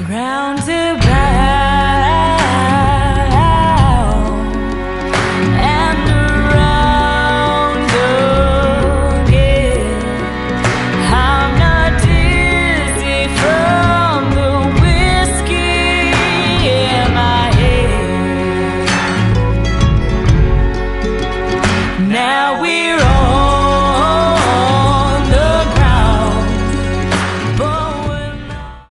Roundabout and around again. I'm not dizzy from the whiskey in my head. Now